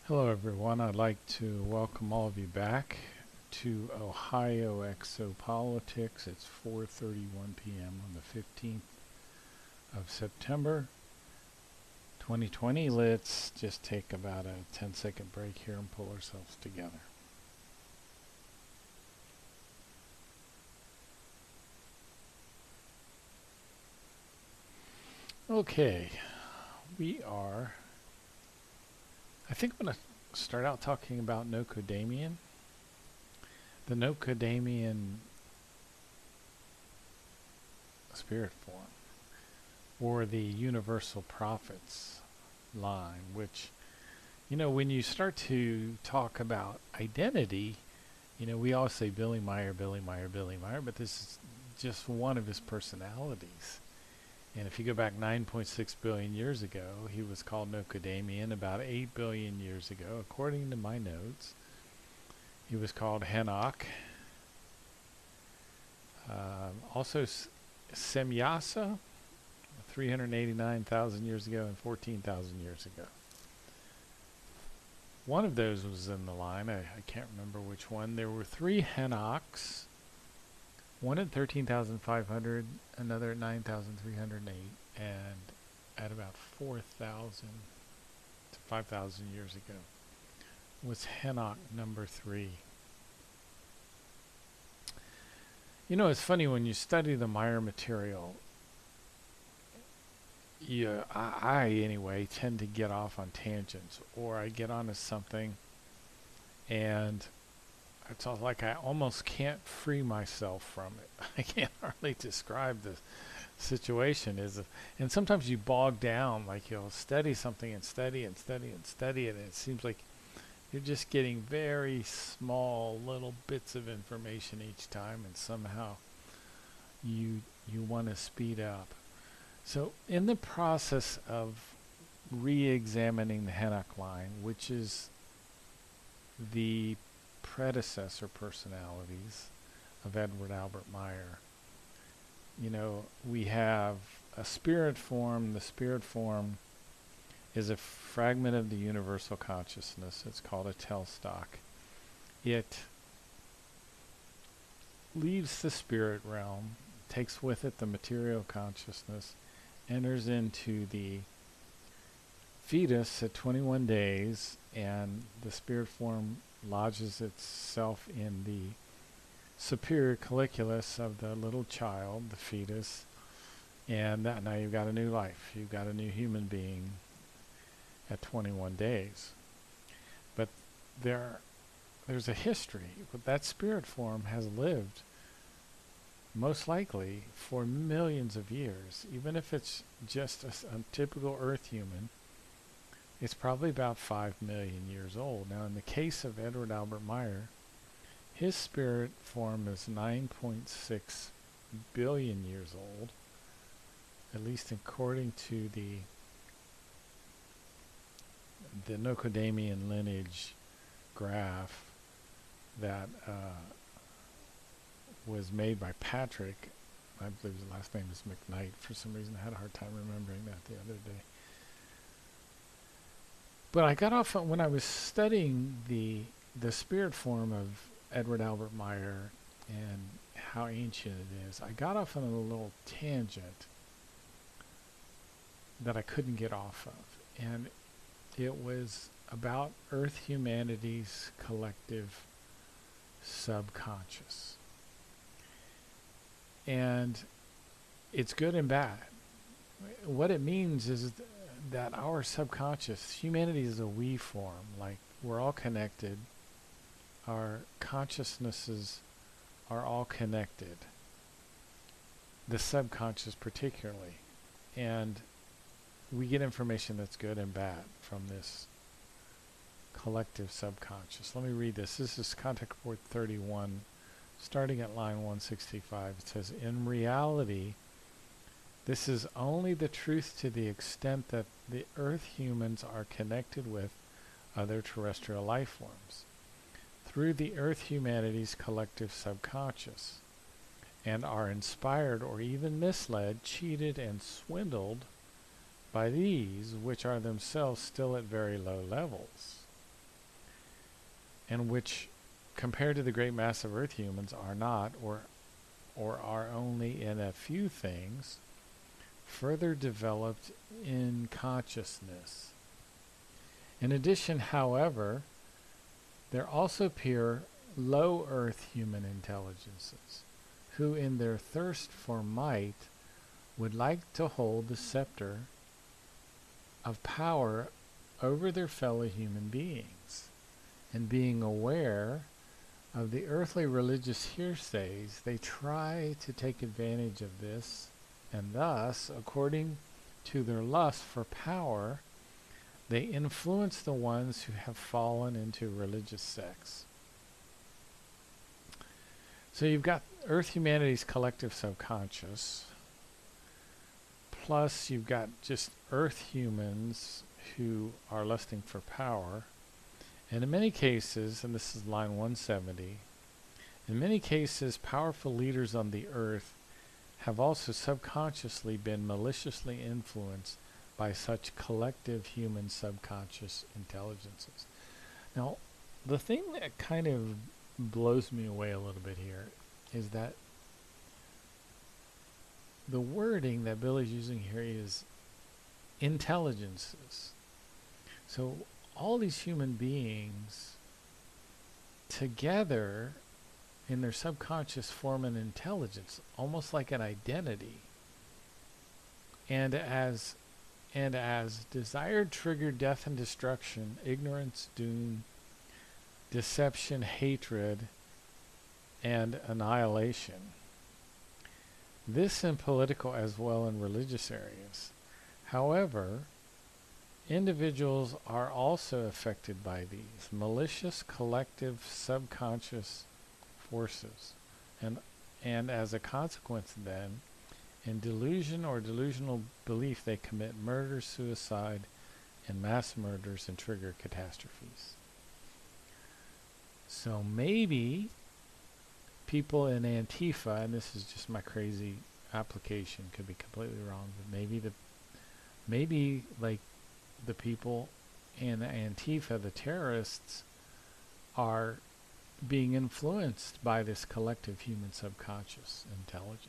Hello everyone, I'd like to welcome all of you back to Ohio Exopolitics. It's 4:31 p.m. on the 15th of September 2020. Let's just take about a 10-second break here and pull ourselves together. Okay, I think I'm going to start out talking about Nocodamian. The Nocodamian spirit form, or the universal prophets line, which, when you start to talk about identity, we always say Billy Meyer, Billy Meyer, Billy Meyer, but this is just one of his personalities. And if you go back 9.6 billion years ago, he was called Nocodamian. About 8 billion years ago, according to my notes, he was called Henoch. Also, Semyasa, 389,000 years ago and 14,000 years ago. One of those was in the line. I can't remember which one. There were three Henochs. One at 13,500, another at 9,308, and at about 4,000 to 5,000 years ago was Henoch number 3. It's funny when you study the Meyer material. I anyway tend to get off on tangents, or I get onto something, and it's all like I almost can't free myself from it. I can't hardly describe the situation. And sometimes you bog down, like you'll study something and study and study and study it, and it seems like you're just getting very small little bits of information each time, and somehow you want to speed up. So in the process of re-examining the Henoch line, which is the predecessor personalities of Edward Albert Meyer, we have a spirit form. The spirit form is a fragment of the universal consciousness. It's called a tailstock. It leaves the spirit realm, takes with it the material consciousness, enters into the fetus at 21 days, and the spirit form lodges itself in the superior colliculus of the little child, the fetus, and now you've got a new life. You've got a new human being at 21 days. But there's a history. But that spirit form has lived most likely for millions of years. Even if it's just a typical Earth human, it's probably about 5 million years old. Now, in the case of Edward Albert Meyer, his spirit form is 9.6 billion years old, at least according to the Nocodamian lineage graph that was made by Patrick. I believe his last name is McKnight. For some reason, I had a hard time remembering that the other day. But I got off when I was studying the spirit form of Edward Albert Meyer and how ancient it is. I got off on a little tangent that I couldn't get off of, and it was about Earth humanity's collective subconscious. And it's good and bad. What it means is that our subconscious, humanity is a we form, like we're all connected. Our consciousnesses are all connected. The subconscious particularly. And we get information that's good and bad from this collective subconscious. Let me read this. This is Contact Report 31, starting at line 165. It says, in reality, this is only the truth to the extent that the Earth humans are connected with other terrestrial life forms through the Earth humanity's collective subconscious, and are inspired or even misled, cheated, and swindled by these, which are themselves still at very low levels. and which, compared to the great mass of Earth humans, are not, or are only in a few things, further developed in consciousness. In addition, however, there also appear low Earth human intelligences, who in their thirst for might would like to hold the scepter of power over their fellow human beings, and being aware of the earthly religious hearsays, they try to take advantage of this, and thus, according to their lust for power, they influence the ones who have fallen into religious sects. So you've got Earth humanity's collective subconscious, plus you've got just Earth humans who are lusting for power. And in many cases, and this is line 170, in many cases, powerful leaders on the earth have also subconsciously been maliciously influenced by such collective human subconscious intelligences. Now, the thing that kind of blows me away a little bit here is that the wording that Billy's using here is intelligences. So all these human beings together in their subconscious form an intelligence, almost like an identity. And as desire triggered death and destruction, ignorance, doom, deception, hatred, and annihilation. This in political as well in religious areas. However, individuals are also affected by these malicious collective subconscious forces, and as a consequence then, in delusion or delusional belief, they commit murder, suicide, and mass murders and trigger catastrophes. So maybe people in Antifa, and this is just my crazy application, could be completely wrong, but maybe like the people in Antifa, the terrorists, are being influenced by this collective human subconscious intelligence.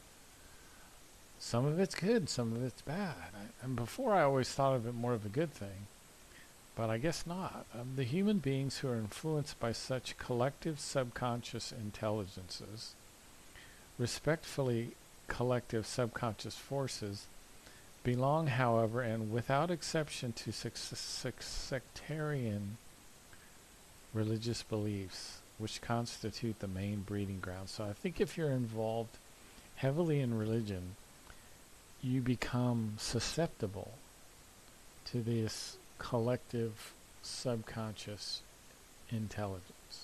Some of it's good, some of it's bad. And before I always thought of it more of a good thing, but I guess not. The human beings who are influenced by such collective subconscious intelligences, respectfully collective subconscious forces, belong, however, and without exception, to sectarian religious beliefs, which constitute the main breeding ground. So I think if you're involved heavily in religion, you become susceptible to this collective subconscious intelligence.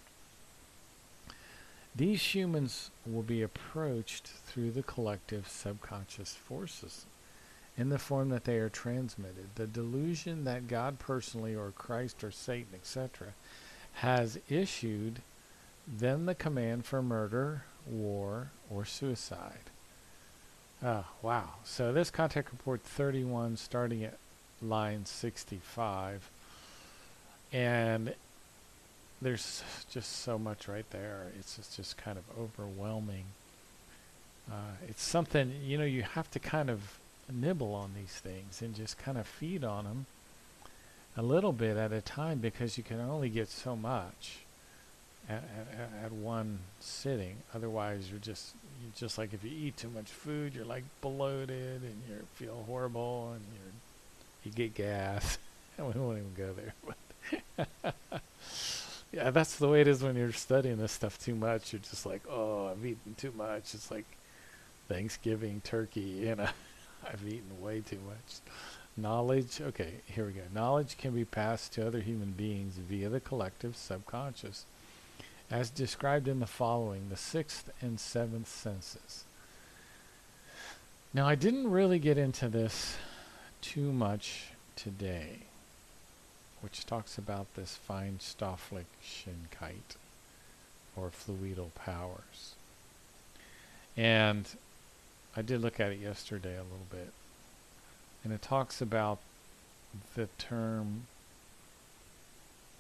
These humans will be approached through the collective subconscious forces in the form that they are transmitted. The delusion that God personally, or Christ, or Satan, etc., has issued them the command for murder, war, or suicide. Oh, wow. So this contact report 31, starting at line 65, and there's just so much right there. It's just kind of overwhelming. It's something, you have to kind of nibble on these things and just kind of feed on them a little bit at a time, because you can only get so much at one sitting. Otherwise, you're just like, if you eat too much food, you're like bloated and you feel horrible and you get gas. And we won't even go there. But yeah, that's the way it is when you're studying this stuff too much. You're just like, oh, I've eaten too much. It's like Thanksgiving turkey, I've eaten way too much. Knowledge, okay, here we go. Knowledge can be passed to other human beings via the collective subconscious, as described in the following, the sixth and seventh senses. Now, I didn't really get into this too much today, which talks about this Feinstofflichkeit, or fluidal powers. And I did look at it yesterday a little bit. And it talks about the term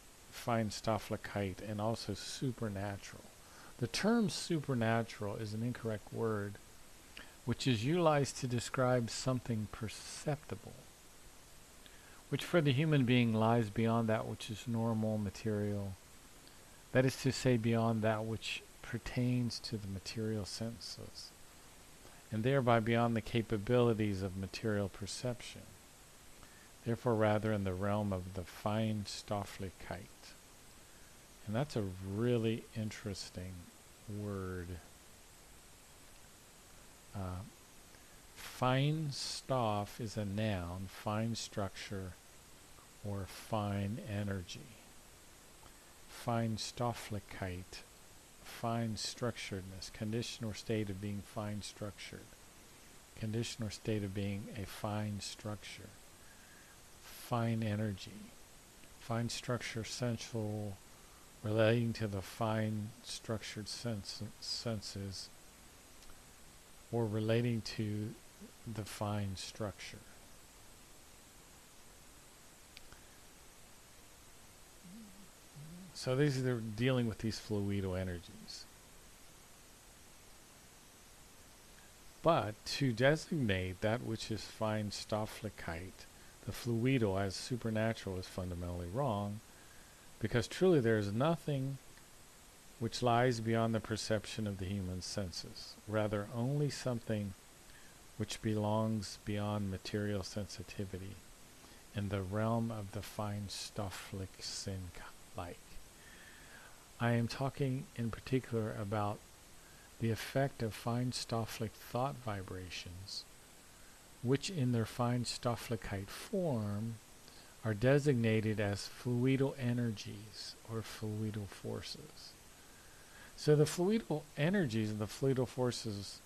Feinstofflichkeit and also supernatural. The term supernatural is an incorrect word, which is utilized to describe something perceptible, which for the human being lies beyond that which is normal, material. That is to say, beyond that which pertains to the material senses, and thereby beyond the capabilities of material perception. Therefore, rather in the realm of the Feinstofflichkeit. And that's a really interesting word. Feinstoff is a noun, fine structure or fine energy. Feinstofflichkeit, fine structuredness, condition or state of being fine structured. Condition or state of being a fine structure. Fine energy. Fine structure essential relating to the fine structured senses or relating to the fine structure. So they're dealing with these fluido energies. But to designate that which is Feinstofflichkeit, the fluido, as supernatural is fundamentally wrong, because truly there is nothing which lies beyond the perception of the human senses, rather only something which belongs beyond material sensitivity in the realm of the Feinstofflich Sinn-like. I am talking in particular about the effect of Feinstofflich thought vibrations, which in their Feinstofflichkeit form are designated as fluidal energies or fluidal forces. So the fluidal energies and the fluidal forces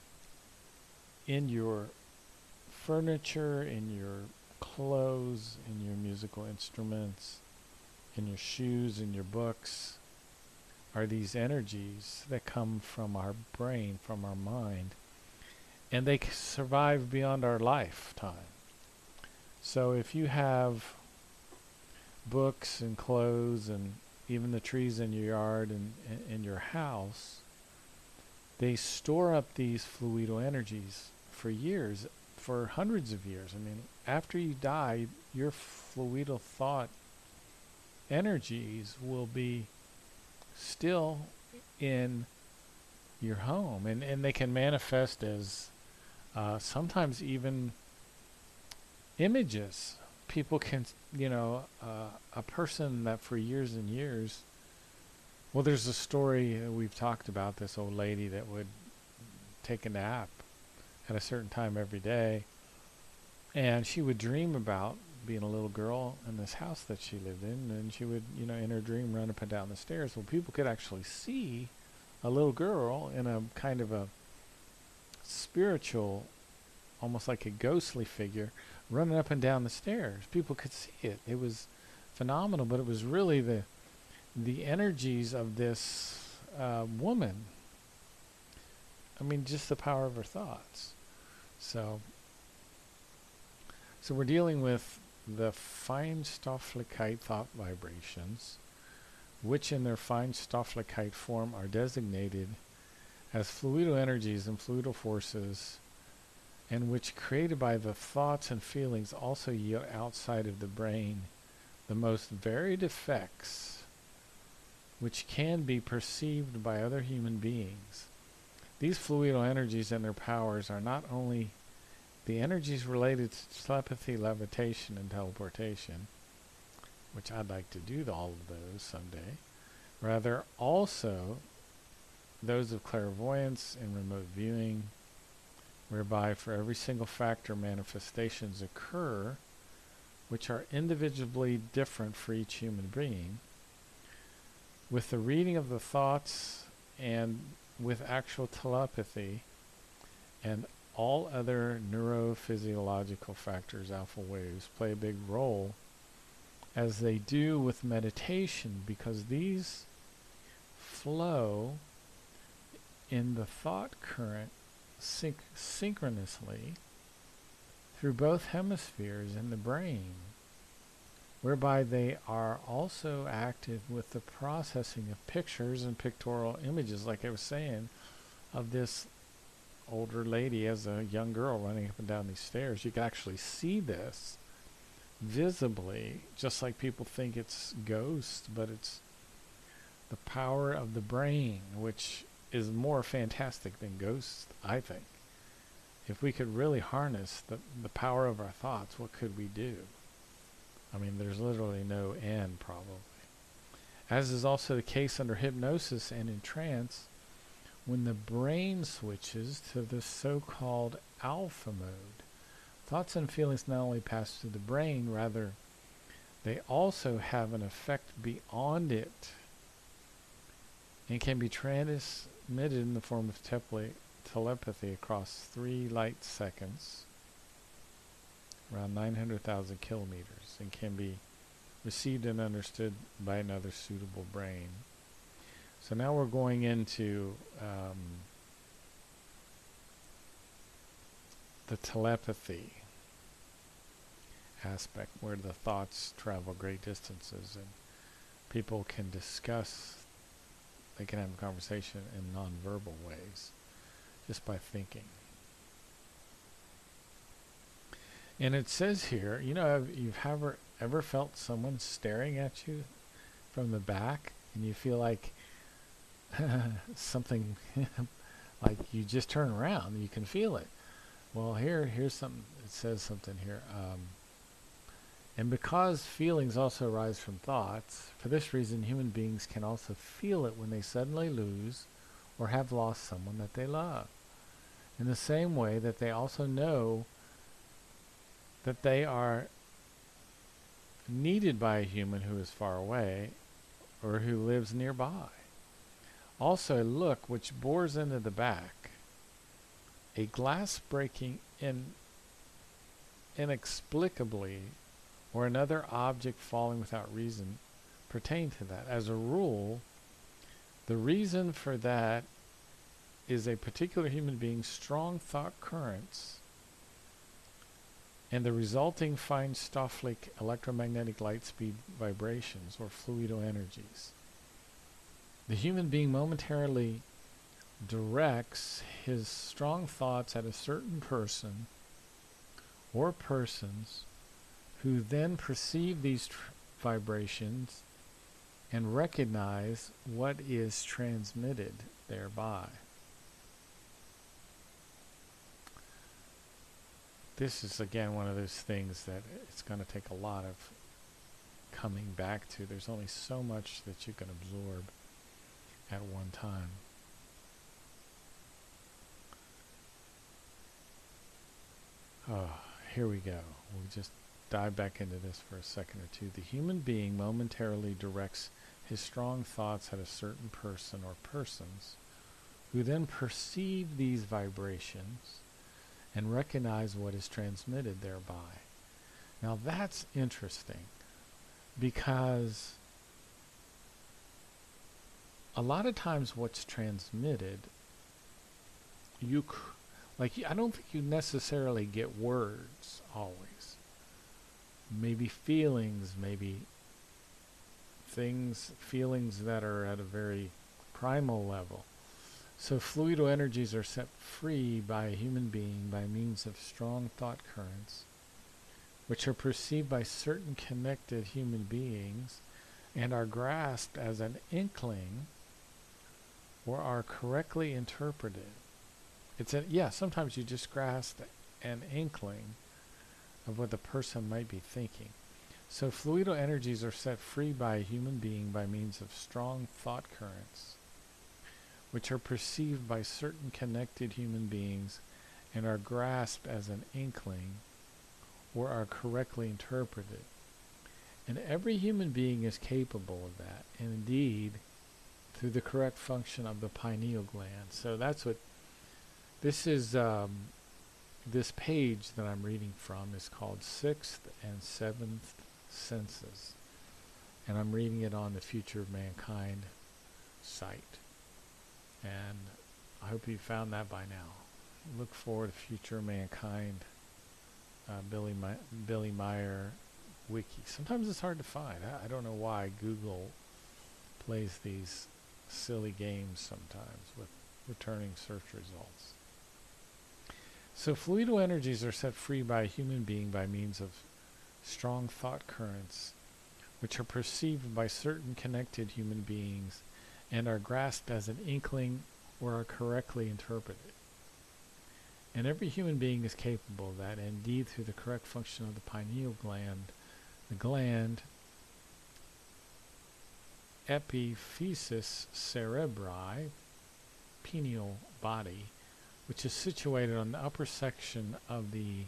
in your furniture, in your clothes, in your musical instruments, in your shoes, in your books, are these energies that come from our brain, from our mind, and they survive beyond our lifetime. So if you have books and clothes and even the trees in your yard and in your house, they store up these fluidal energies for years, for hundreds of years. I mean, after you die, your fluidal thought energies will be still in your home, and they can manifest as sometimes even images. People can, a person that for years and years, well, there's a story we've talked about, this old lady that would take a nap at a certain time every day, and she would dream about being a little girl in this house that she lived in, and she would, in her dream run up and down the stairs. Well, people could actually see a little girl in a kind of a spiritual, almost like a ghostly figure, running up and down the stairs. People could see it. It was phenomenal, but it was really the energies of this woman. I mean, just the power of her thoughts. So we're dealing with the Feinstofflichkeit thought vibrations, which in their Feinstofflichkeit form are designated as fluidal energies and fluidal forces, and which created by the thoughts and feelings also yield outside of the brain the most varied effects which can be perceived by other human beings. These fluidal energies and their powers are not only the energies related to telepathy, levitation, and teleportation, which I'd like to do all of those someday, rather also those of clairvoyance and remote viewing, whereby for every single factor manifestations occur which are individually different for each human being, with the reading of the thoughts and with actual telepathy and all other neurophysiological factors, alpha waves, play a big role, as they do with meditation, because these flow in the thought current synchronously through both hemispheres in the brain. whereby they are also active with the processing of pictures and pictorial images, like I was saying, of this older lady as a young girl running up and down these stairs. You can actually see this visibly, just like people think it's ghosts, but it's the power of the brain, which is more fantastic than ghosts, I think. If we could really harness the power of our thoughts, what could we do? I mean, there's literally no end, probably. As is also the case under hypnosis and in trance, when the brain switches to the so-called alpha mode, thoughts and feelings not only pass through the brain, rather, they also have an effect beyond it and can be transmitted in the form of telepathy across 3 light seconds, around 900,000 kilometers, and can be received and understood by another suitable brain. So now we're going into the telepathy aspect, where the thoughts travel great distances and people can discuss, they can have a conversation in non-verbal ways just by thinking. And it says here, you know, you've ever felt someone staring at you from the back and you feel like something like you just turn around, you can feel it. Well, here's something, it says something here. And because feelings also arise from thoughts, for this reason human beings can also feel it when they suddenly lose or have lost someone that they love. In the same way that they also know that they are needed by a human who is far away or who lives nearby. Also a look which bores into the back, a glass breaking inexplicably, or another object falling without reason pertain to that. As a rule, the reason for that is a particular human being's strong thought currents and the resulting fine Stofflik electromagnetic light speed vibrations or fluido energies. The human being momentarily directs his strong thoughts at a certain person or persons who then perceive these vibrations and recognize what is transmitted thereby. This is again one of those things that it's going to take a lot of coming back to. There's only so much that you can absorb at one time. Oh, here we go. We'll just dive back into this for a second or two. The human being momentarily directs his strong thoughts at a certain person or persons who then perceive these vibrations and recognize what is transmitted thereby. Now that's interesting, because a lot of times what's transmitted, I don't think you necessarily get words always. Maybe feelings, maybe feelings that are at a very primal level. So fluido energies are set free by a human being by means of strong thought currents, which are perceived by certain connected human beings and are grasped as an inkling or are correctly interpreted. Sometimes you just grasp an inkling of what the person might be thinking. So fluido energies are set free by a human being by means of strong thought currents, which are perceived by certain connected human beings and are grasped as an inkling or are correctly interpreted. And every human being is capable of that, and indeed through the correct function of the pineal gland. So that's what this is. This page that I'm reading from is called Sixth and Seventh Senses, and I'm reading it on the Future of Mankind site. And I hope you found that by now. Look forward to Future of Mankind, Billy Meyer, wiki. Sometimes it's hard to find. I don't know why Google plays these silly games sometimes with returning search results. So fluido energies are set free by a human being by means of strong thought currents, which are perceived by certain connected human beings and are grasped as an inkling or are correctly interpreted. And every human being is capable of that, and indeed through the correct function of the pineal gland, the gland epiphysis cerebri, pineal body, which is situated on the upper section of the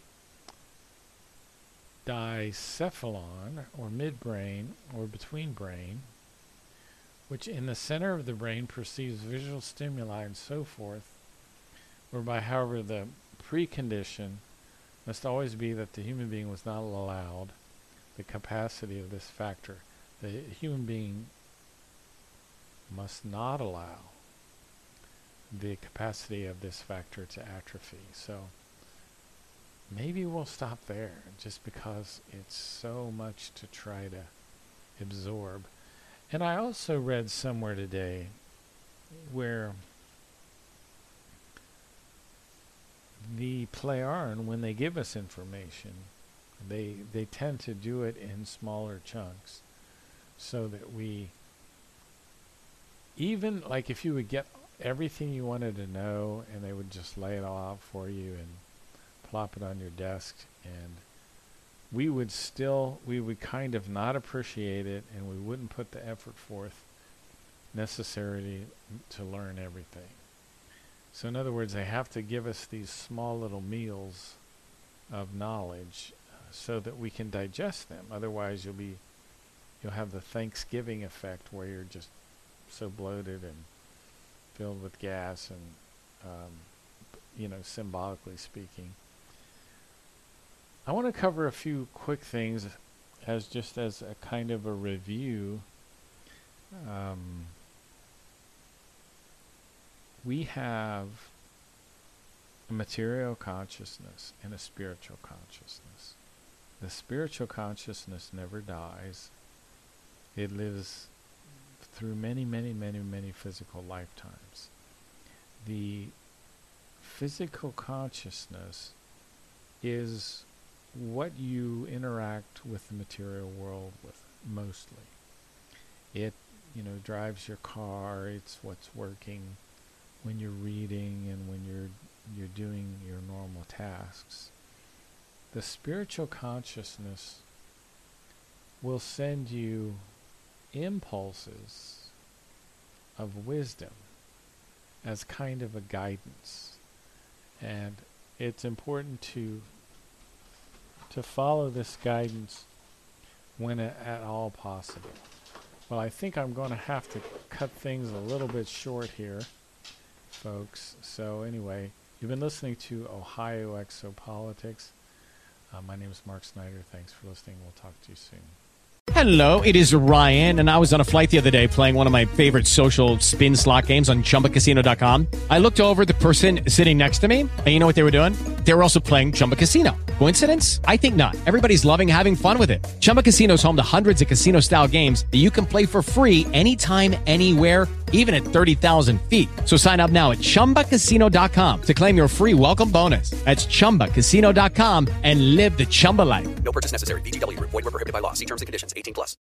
dicephalon, or midbrain, or between brain, which in the center of the brain perceives visual stimuli and so forth, whereby, however, the precondition must always be that the human being was not allowed the capacity of this factor. The human being must not allow the capacity of this factor to atrophy. So maybe we'll stop there, just because it's so much to try to absorb. And I also read somewhere today where the Plejaren, when they give us information, they tend to do it in smaller chunks, so that we, even like if you would get everything you wanted to know and they would just lay it all out for you and plop it on your desk, and we would kind of not appreciate it, and we wouldn't put the effort forth necessary to learn everything. So in other words, they have to give us these small little meals of knowledge so that we can digest them. Otherwise you'll have the Thanksgiving effect, where you're just so bloated and filled with gas and symbolically speaking. I want to cover a few quick things as a kind of a review. We have a material consciousness and a spiritual consciousness. The spiritual consciousness never dies. It lives through many, many, many, many physical lifetimes. The physical consciousness is what you interact with the material world with mostly. It, drives your car. It's what's working when you're reading and when you're doing your normal tasks. The spiritual consciousness will send you impulses of wisdom as kind of a guidance, and it's important to follow this guidance when at all possible. Well, I think I'm going to have to cut things a little bit short here, folks. So anyway, you've been listening to Ohio Exopolitics. My name is Mark Snyder. Thanks for listening. We'll talk to you soon. Hello, it is Ryan, and I was on a flight the other day playing one of my favorite social spin slot games on ChumbaCasino.com. I looked over at the person sitting next to me, and you know what they were doing? They were also playing Chumba Casino. Coincidence? I think not. Everybody's loving having fun with it. Chumba Casino is home to hundreds of casino-style games that you can play for free anytime, anywhere, even at 30,000 feet. So sign up now at ChumbaCasino.com to claim your free welcome bonus. That's ChumbaCasino.com and live the Chumba life. No purchase necessary. VGW Group. Void where prohibited by law. See terms and conditions. 18+.